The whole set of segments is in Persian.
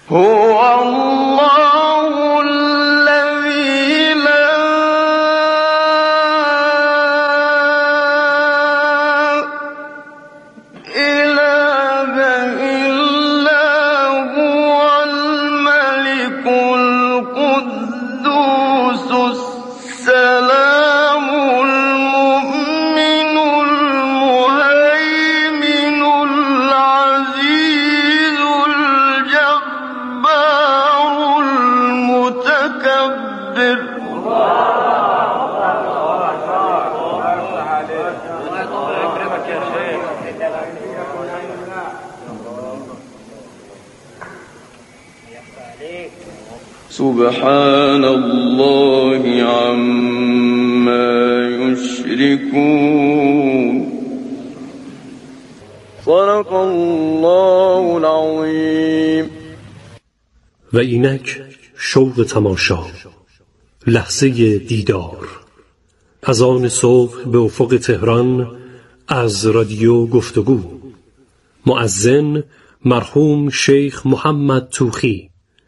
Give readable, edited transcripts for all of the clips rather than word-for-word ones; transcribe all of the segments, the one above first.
هو الله الذي لا إله إلا هو الملك القدوس السلام المؤمن المهيمن العزيز الجبار المتكبر. سبحان الله عما يشركون. صدق الله العظیم. و اینک شوق تماشا، لحظه دیدار، از آن صبح به افق تهران از رادیو گفتگو. مؤذن مرحوم شیخ محمد توخی.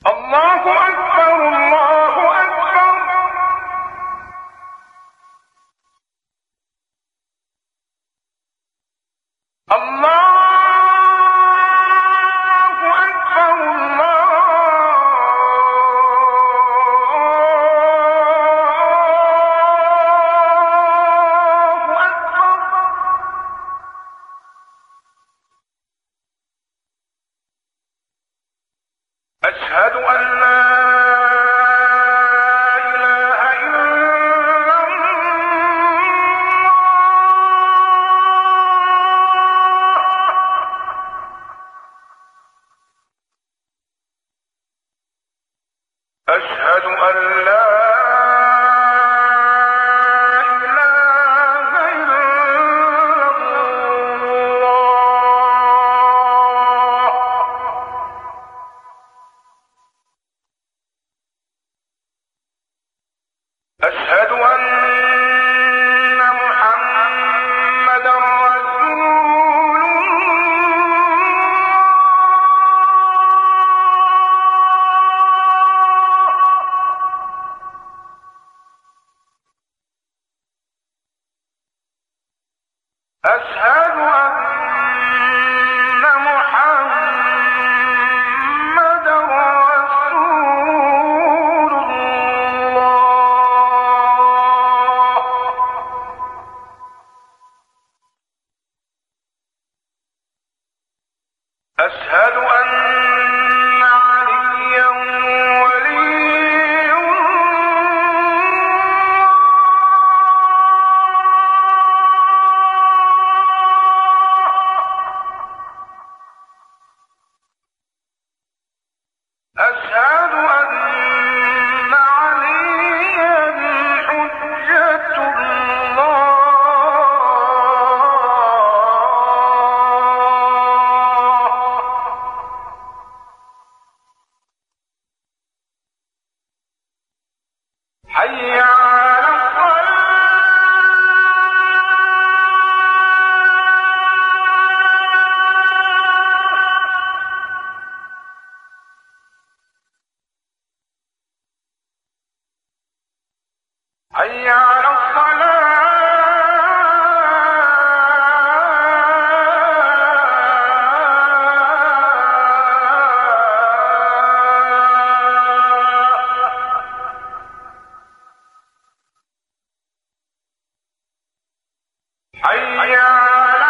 أشهد أن لا إله إلا الله. أشهد أن لا أشهد أن محمدا رسول الله. أشهد أن محمدا رسول الله. أشهد أن عليا ولي أشهد أن عليا حجة الله. حي على الصلاة. حي على حي على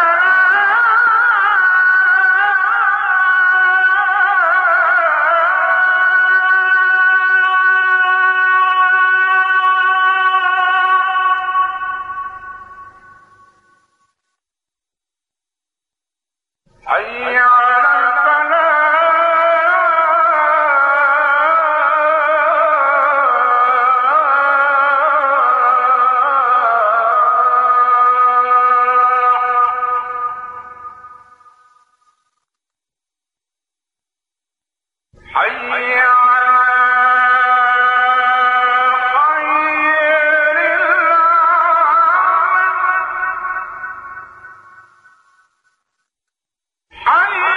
حي على حي على غير الله. حي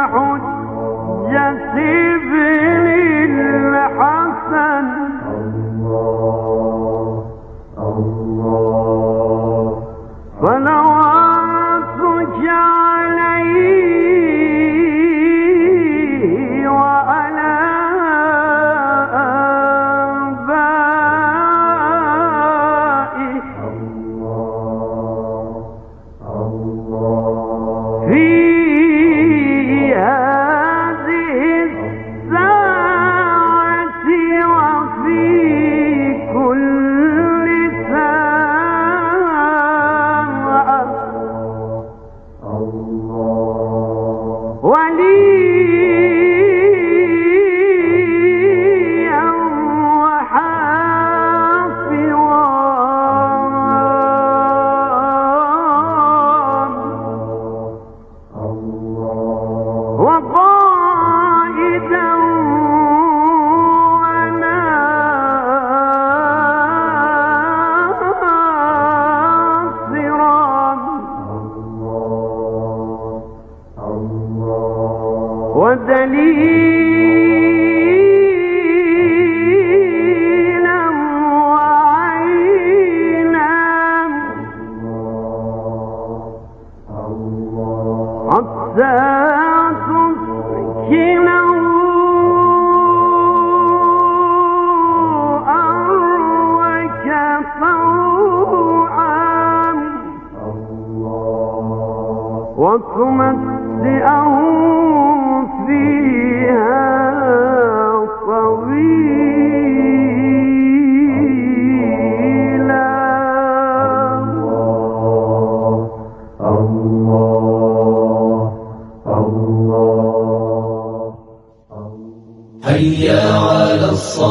حي على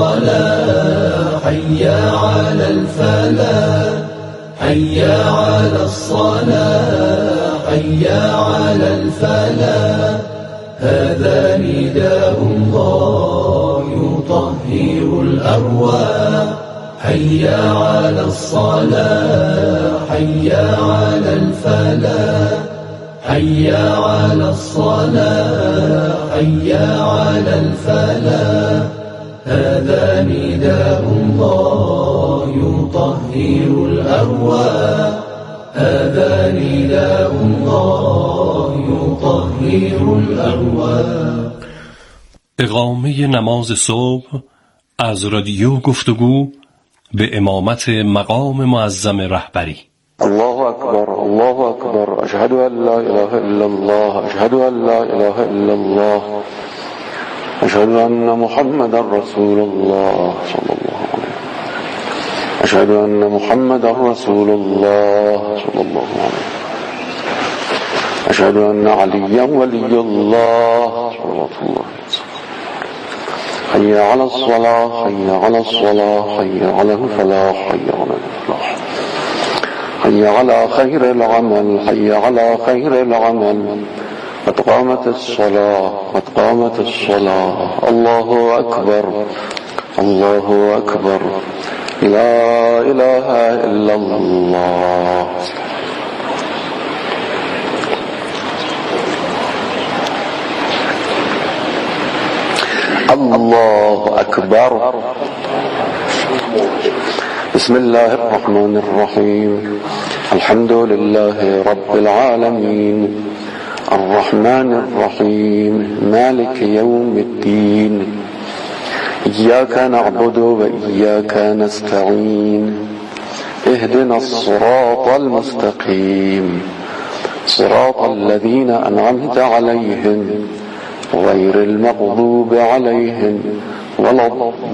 الصلاة حي على الفلاح حي على الصلاة حي على الفلاح هذا نداء الله يطهر الأرواح حي على الصلاة حي على الفلاح حي على الصلاة حي على الفلاح هذا نداء الله يطهر الأرواح هذا نداء الله يطهر الأرواح. اقامه نماز صبح از رادیو گفتگو به امامت مقام معظم رهبری. الله أكبر الله أكبر أشهد أن لا إله إلا الله أشهد أن لا إله إلا الله أشهد أن محمد رسول الله صلى الله عليه وسلم أشهد أن محمد رسول الله صلى الله عليه وسلم أشهد أن عليا ولي الله صلى الله عليه وسلم حي على الصلاة حي على الصلاة حي على الفلاح حي على الفلاح حي على خير العمل حي على خير العمل قد قامت الصلاة قد قامت الصلاة الله أكبر الله أكبر لا إله إلا الله. الله أكبر. بسم الله الرحمن الرحيم الحمد لله رب العالمين الرحمن الرحيم مالك يوم الدين إياك نعبد وإياك نستعين اهدنا الصراط المستقيم صراط الذين أنعمت عليهم غير المغضوب عليهم ولا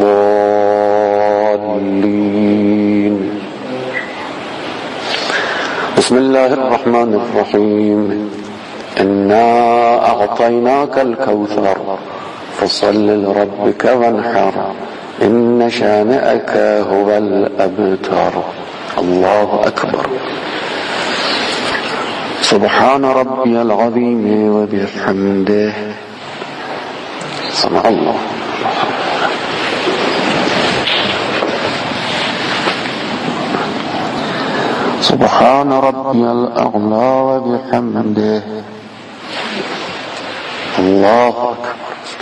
الضالين. بسم الله الرحمن الرحيم إنا أعطيناك الكوثر فصل لربك وانحر إن شانئك هو الأبتر. الله أكبر. سبحان ربي العظيم وبحمده سمع الله. سبحان ربي الأعلى وبحمده الله أكبر.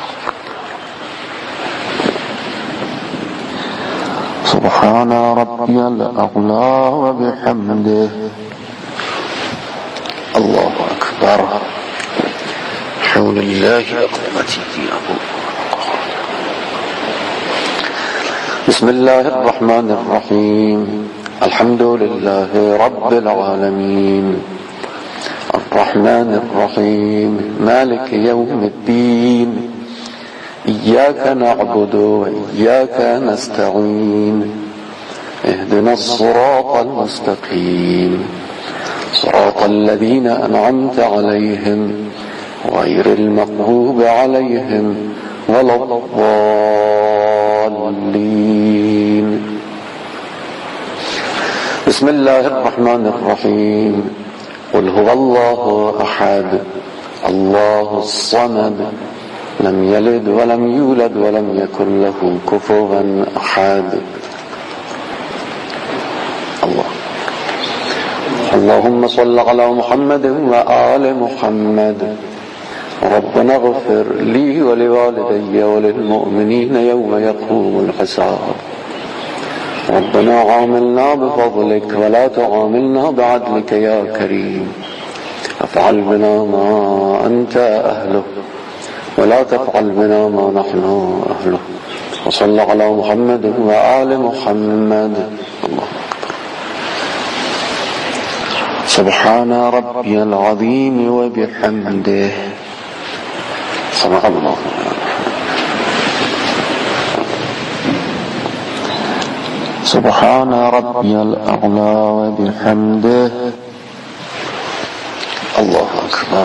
سبحان ربي الأعلى وبحمده. الله أكبر. حول الله أقومتي أقول. بسم الله الرحمن الرحيم. الحمد لله رب العالمين الرحمن الرحيم مالك يوم الدين إياك نعبد وإياك نستعين اهدنا الصراط المستقيم صراط الذين أنعمت عليهم غير المغضوب عليهم ولا الضالين. بسم الله الرحمن الرحيم. قل هو الله أحد الله الصمد لم يلد ولم يولد ولم يكن له كفوا أحد. الله. اللهم صل على محمد وآل محمد. ربنا اغفر لي ولوالدي وللمؤمنين يوم يقوم الحساب. ربنا عاملنا بفضلك ولا تعاملنا بعدلك يا كريم. افعل بنا ما أنت أهله ولا تفعل بنا ما نحن أهله. وصل على محمد وآل محمد. الله أكبر. سبحان ربي العظيم وبحمده. صدق الله. سبحان ربي الأعلى وبحمده. الله أكبر.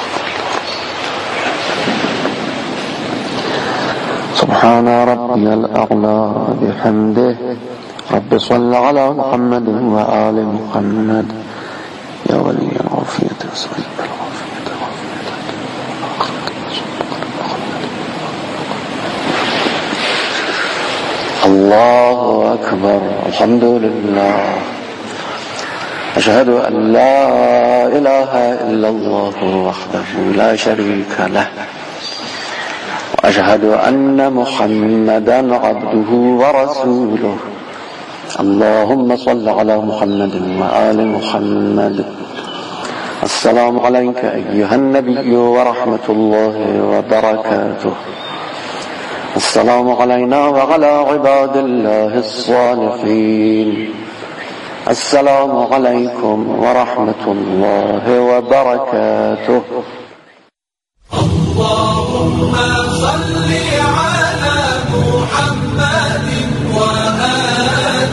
سبحان ربي الأعلى وبحمده. رب صل على محمد وآل محمد يا ولي العافية وسلم. الله أكبر. الحمد لله. أشهد أن لا إله إلا الله وحده لا شريك له وأشهد أن محمدا عبده ورسوله. اللهم صل على محمد وآل محمد. السلام عليك أيها النبي ورحمة الله وبركاته. السلام علينا وعلى عباد الله الصالحين. السلام عليكم ورحمة الله وبركاته. اللهم صل على محمد وآل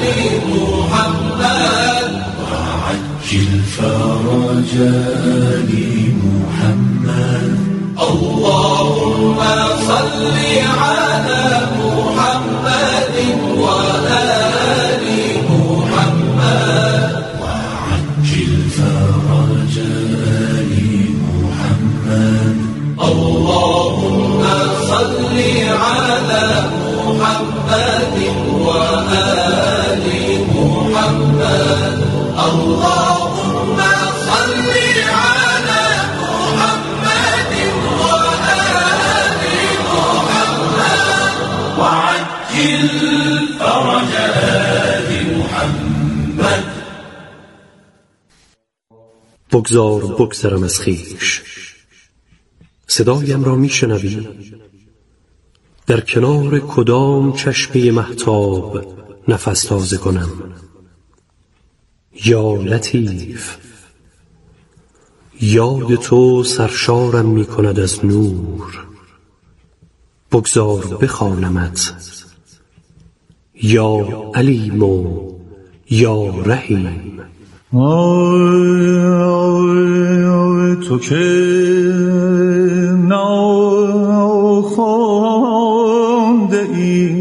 محمد وعجل فرج آل محمد. اللهم صل على محمد وآل محمد وعجل فرج آل محمد. اللهم صل على محمد وآل محمد. اللهم صل على محمد وآل محمد وعجل فرج آل محمد. بگذار بگذرم از خویش. صدایم را میشنوی؟ در کنار کدام چشمه مهتاب نفس تازه کنم؟ یا لطیف، یاد تو سرشارم می کند از نور. بگذار بخوانمت یا علیم و یا رحیم. تو که ناخوانده ای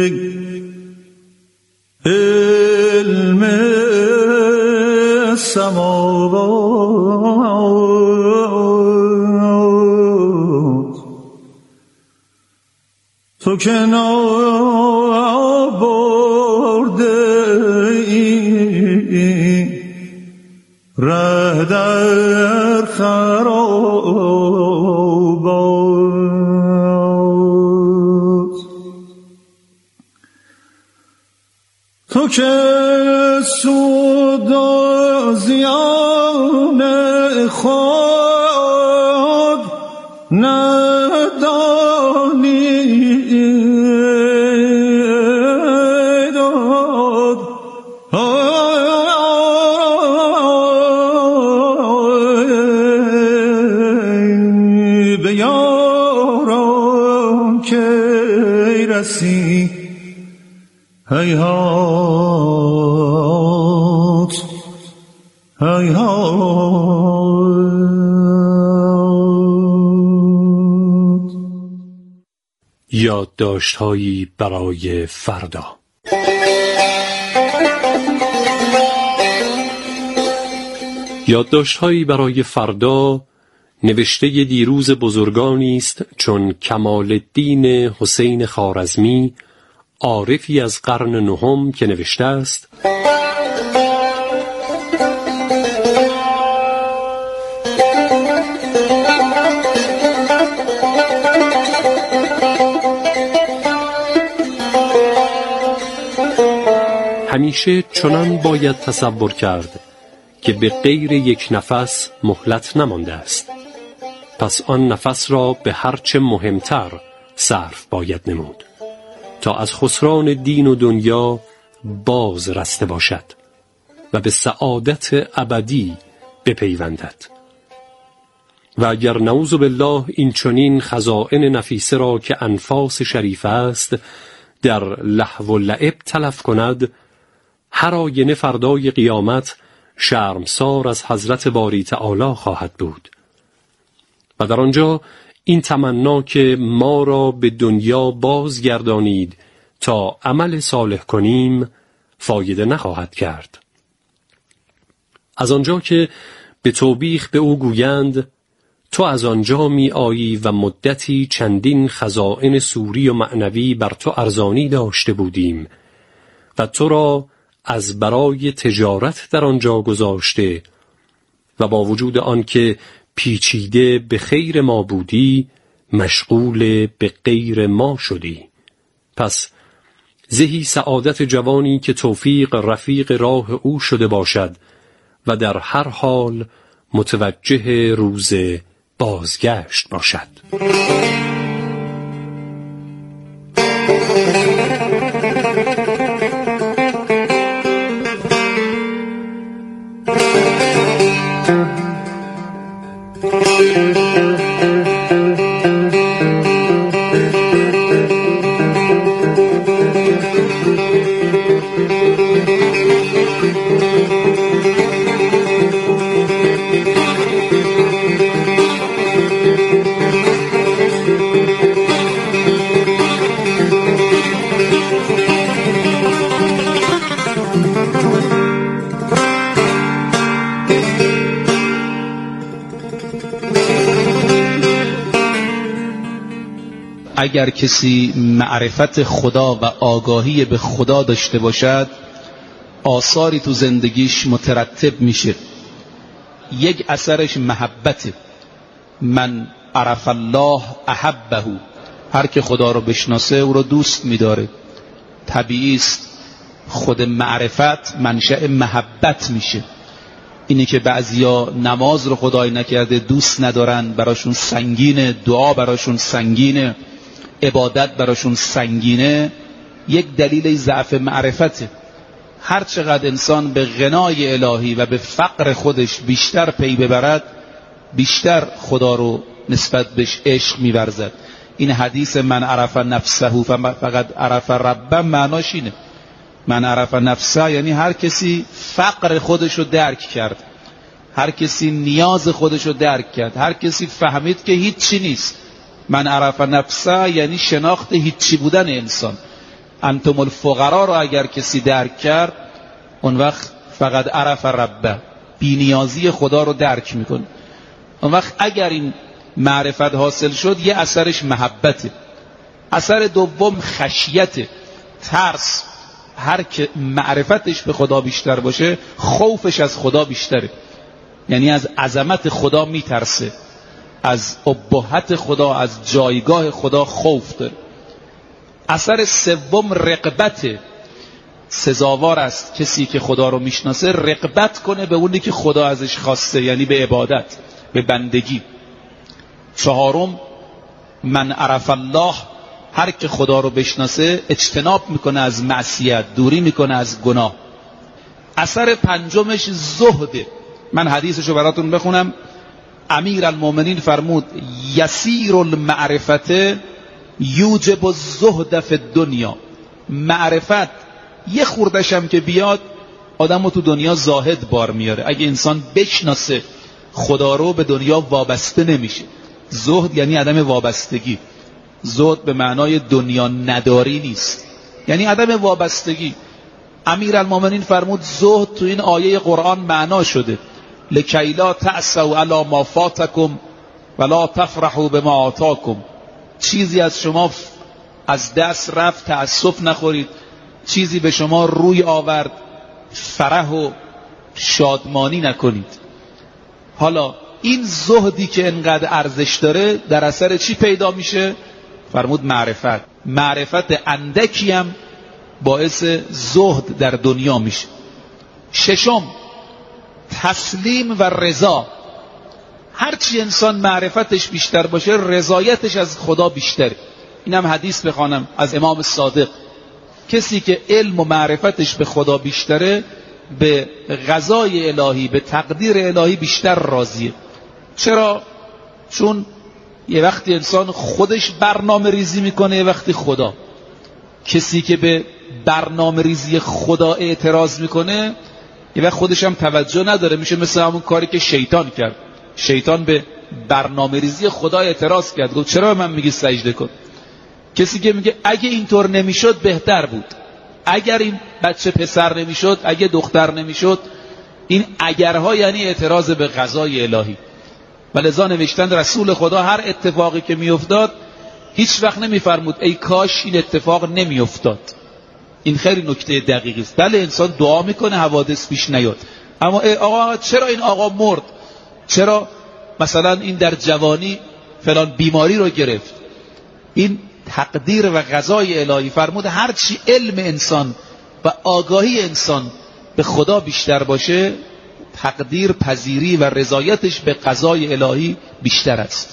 علم سماوات، تو که نابرده ای ره در خرابات. که سود و زیان خود ندانی به یاران که رسی هیهات هیهات. یادداشت‌هایی برای فردا. یادداشت‌هایی برای فردا نوشته دیروز بزرگانی است چون کمال الدین حسین خوارزمی، عارفی از قرن نهم، که نوشته است: همیشه چنان باید تصور کرد که به غیر یک نفس مهلت نمانده است، پس آن نفس را به هرچه مهمتر صرف باید نمود تا از خسران دین و دنیا باز رسته باشد و به سعادت ابدی بپیوندد. و اگر نعوذ بالله این چنین خزائن نفیسه را که انفاس شریفه است در لهو و لعب تلف کند، هر آینه فردای قیامت شرمسار از حضرت باری تعالی خواهد بود و در آنجا این تمنا که ما را به دنیا بازگردانید تا عمل صالح کنیم فایده نخواهد کرد. از آنجا که به توبیخ به او گویند تو از آنجا می آیی و مدتی چندین خزائن سوری و معنوی بر تو ارزانی داشته بودیم و تو را از برای تجارت در آنجا گذاشته و با وجود آن که پیچیده به خیر ما بودی مشغول به غیر ما شدی. پس زهی سعادت جوانی که توفیق رفیق راه او شده باشد و در هر حال متوجه روز بازگشت باشد. اگر کسی معرفت خدا و آگاهی به خدا داشته باشد آثاری تو زندگیش مترتب میشه. یک اثرش محبته. من عرف الله احبه، هر که خدا رو بشناسه او رو دوست میداره. طبیعی است خود معرفت منشأ محبت میشه. اینه که بعضیا نماز رو خدای نکرده دوست ندارن، براشون سنگینه، دعا براشون سنگینه، عبادت براشون سنگینه، یک دلیل ضعف معرفته. هر چقدر انسان به غنای الهی و به فقر خودش بیشتر پی ببرد بیشتر خدا رو نسبت بهش عشق می‌ورزد. این حدیث من عرف نفسه فقط عرف ربه معناش اینه. من عرف نفسه یعنی هر کسی فقر خودش رو درک کرد، هر کسی نیاز خودش رو درک کرد، هر کسی فهمید که هیچی نیست. من عرف نفسه یعنی شناخت هیچی بودن انسان. انتم الفقرا رو اگر کسی درک کرد اون وقت فقط عرف ربه، بی‌نیازی خدا رو درک میکنه. اون وقت اگر این معرفت حاصل شد یه اثرش محبته. اثر دوم خشیته، ترس. هر که معرفتش به خدا بیشتر باشه خوفش از خدا بیشتره، یعنی از عظمت خدا میترسه، از ابهت خدا، از جایگاه خدا خوف داره. اثر سوم رغبته. سزاوار است کسی که خدا رو میشناسه رغبت کنه به اونی که خدا ازش خواسته، یعنی به عبادت، به بندگی. چهارم، من عرف الله، هر که خدا رو بشناسه اجتناب میکنه از معصیت، دوری میکنه از گناه. اثر پنجمش زهده. من حدیثشو براتون بخونم. امیر المومنین فرمود یسیر المعرفت یوجب الزهد فی الدنیا. معرفت یه خوردشم که بیاد آدمو تو دنیا زاهد بار میاره. اگه انسان بشناسه خدا رو به دنیا وابسته نمیشه. زهد یعنی عدم وابستگی. زهد به معنای دنیا نداری نیست، یعنی عدم وابستگی. امیر المومنین فرمود زهد تو این آیه قرآن معنا شده لکی لا تأسوا علی ما فاتکم ولا تفرحوا بما آتاکم. چیزی از شما از دست رفت تأسف نخورید، چیزی به شما روی آورد فرح و شادمانی نکنید. حالا این زهدی که انقدر ارزش داره در اثر چی پیدا میشه؟ فرمود معرفت. معرفت اندکی هم باعث زهد در دنیا میشه. ششم، تسلیم و رضا. هرچی انسان معرفتش بیشتر باشه رضایتش از خدا بیشتره. اینم حدیث بخوانم از امام صادق. کسی که علم و معرفتش به خدا بیشتره به قضای الهی، به تقدیر الهی بیشتر راضیه. چرا؟ چون یه وقتی انسان خودش برنامه ریزی میکنه، یه وقتی خدا. کسی که به برنامه ریزی خدا اعتراض میکنه یه وقت خودش هم توجه نداره، میشه مثل همون کاری که شیطان کرد. شیطان به برنامه ریزی خدا اعتراض کرد، گفت چرا من میگی سجده کن؟ کسی که میگه اگه اینطور نمیشد بهتر بود، اگر این بچه پسر نمیشد، اگه دختر نمیشد، این اگرها یعنی اعتراض به قضای الهی. ولذا نوشتن رسول خدا هر اتفاقی که میافتاد هیچ وقت نمیفرمود ای کاش این اتفاق نمیافتاد. این خیلی نکته دقیقی است. بله انسان دعا میکنه حوادث پیش نیاد، اما ای آقا چرا این آقا مرد؟ چرا مثلا این در جوانی فلان بیماری رو گرفت؟ این تقدیر و قضای الهی. فرمود هرچی علم انسان و آگاهی انسان به خدا بیشتر باشه تقدیر پذیری و رضایتش به قضای الهی بیشتر است.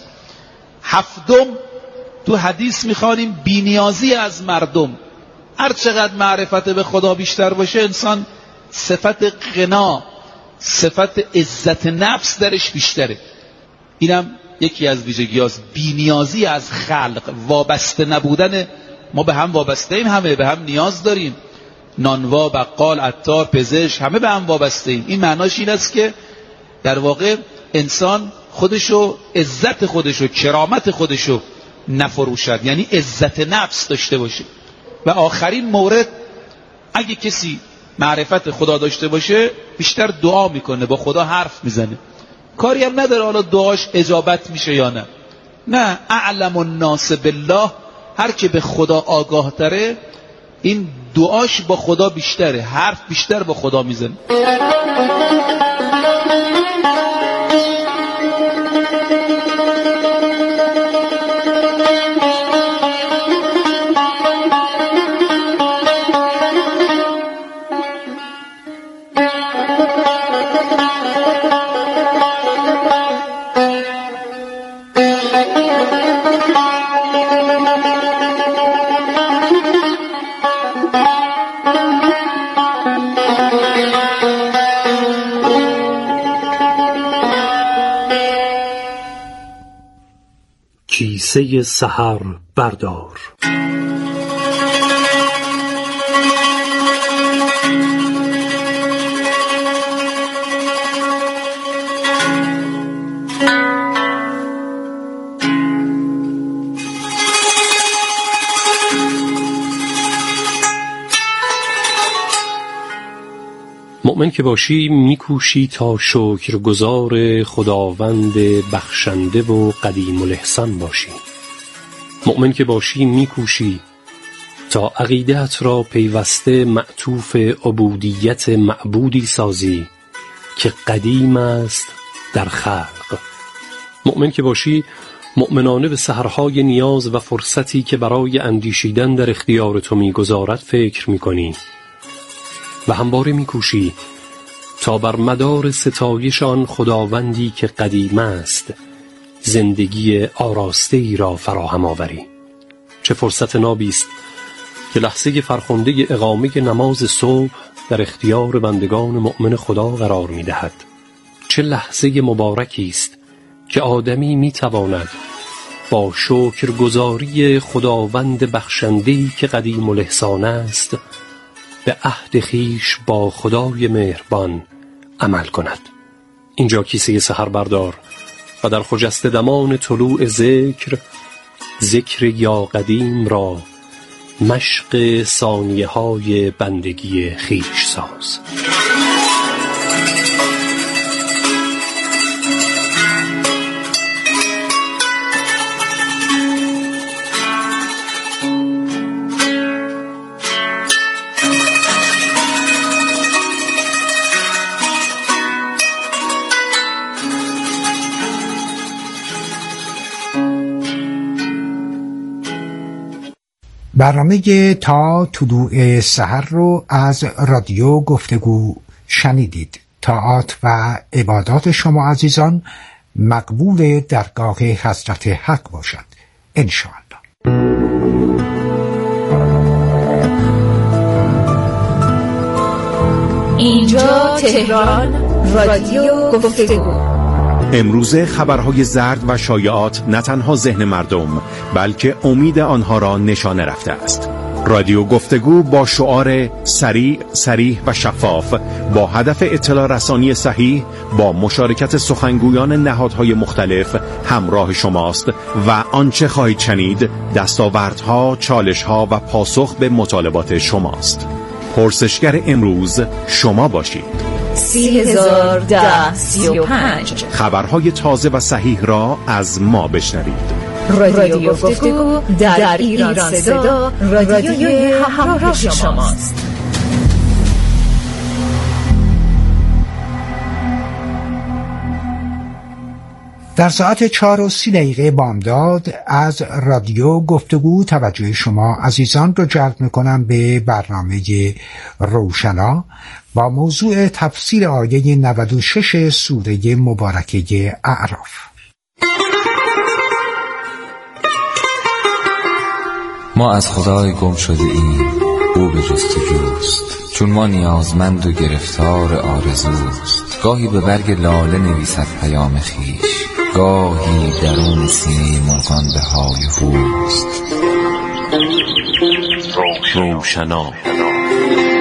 هفتم، تو حدیث میخوانیم بی‌نیازی از مردم. هر چقدر معرفت به خدا بیشتر باشه انسان صفت غنا، صفت عزت نفس درش بیشتره. اینم یکی از ویژگی‌هاست، بی‌نیازی از خلق، وابسته نبودن. ما به هم وابسته ایم، همه به هم نیاز داریم. نانوا، بقال، عطار، پزشک، همه به هم وابسته ایم. این معناش این است که در واقع انسان خودشو، عزت خودشو، کرامت خودشو نفروشد، یعنی عزت نفس داشته باشه. و آخرین مورد، اگه کسی معرفت خدا داشته باشه بیشتر دعا میکنه، با خدا حرف میزنه. کاری هم نداره حالا دعاش اجابت میشه یا نه. نه، اعلم الناس بالله، هر که به خدا آگاه تره این دعاش با خدا بیشتره، حرف بیشتر با خدا میزنه. کیسه سحر بردار. مؤمن که باشی میکوشی تا شکرگزار خداوند بخشنده و قدیم الاحسان باشی. مؤمن که باشی میکوشی تا عقیدت را پیوسته معطوف عبودیت معبودی سازی که قدیم است در خلق. مؤمن که باشی مؤمنانه به سحرهای نیاز و فرصتی که برای اندیشیدن در اختیار تو میگذارد فکر میکنی و همواره می‌کوشی تا بر مدار ستایش آن خداوندی که قدیم است زندگی آراسته ای را فراهم آوری. چه فرصت نابی است که لحظه فرخنده اقامه نماز صبح در اختیار بندگان مؤمن خدا قرار می‌دهد. چه لحظه مبارکی است که آدمی می‌تواند با شکرگزاری خداوند بخشنده‌ای که قدیم الاحسان است به عهد خویش با خدای مهربان عمل کند. اینجا کیسه سحر بردار و در خجسته دمان طلوع ذکر یا قدیم را مشق ثانیه های بندگی خویش ساز. برنامه تا طلوع سحر رو از رادیو گفتگو شنیدید. طاعات و عبادات شما عزیزان مقبول درگاه حضرت حق باشد انشاءالله. اینجا تهران، رادیو گفتگو. امروز خبرهای زرد و شایعات نه تنها ذهن مردم بلکه امید آنها را نشانه رفته است. رادیو گفتگو با شعار سریع، صریح و شفاف با هدف اطلاع رسانی صحیح با مشارکت سخنگویان نهادهای مختلف همراه شماست و آنچه خواهید شنید دستاوردها، چالشها و پاسخ به مطالبات شماست. پرسشگر امروز شما باشید. 30,035 خبرهای تازه و صحیح را از ما بشنوید. رادیو گفتگو در ایران صدا، رادیوی همراه شماست. در ساعت 4:30 بامداد از رادیو گفتگو توجه شما عزیزان رو جلب میکنم به برنامه روشنا با موضوع تفسیر آیه 96 سوره مبارکه اعراف. ما از خدای گم شده ایم، او به جستجوست، چون ما نیازمند و گرفتار آرزوست. گاهی به برگ لاله نویسد پیام خویش، گاهی درون سینه مرغان به های هوست. روشنا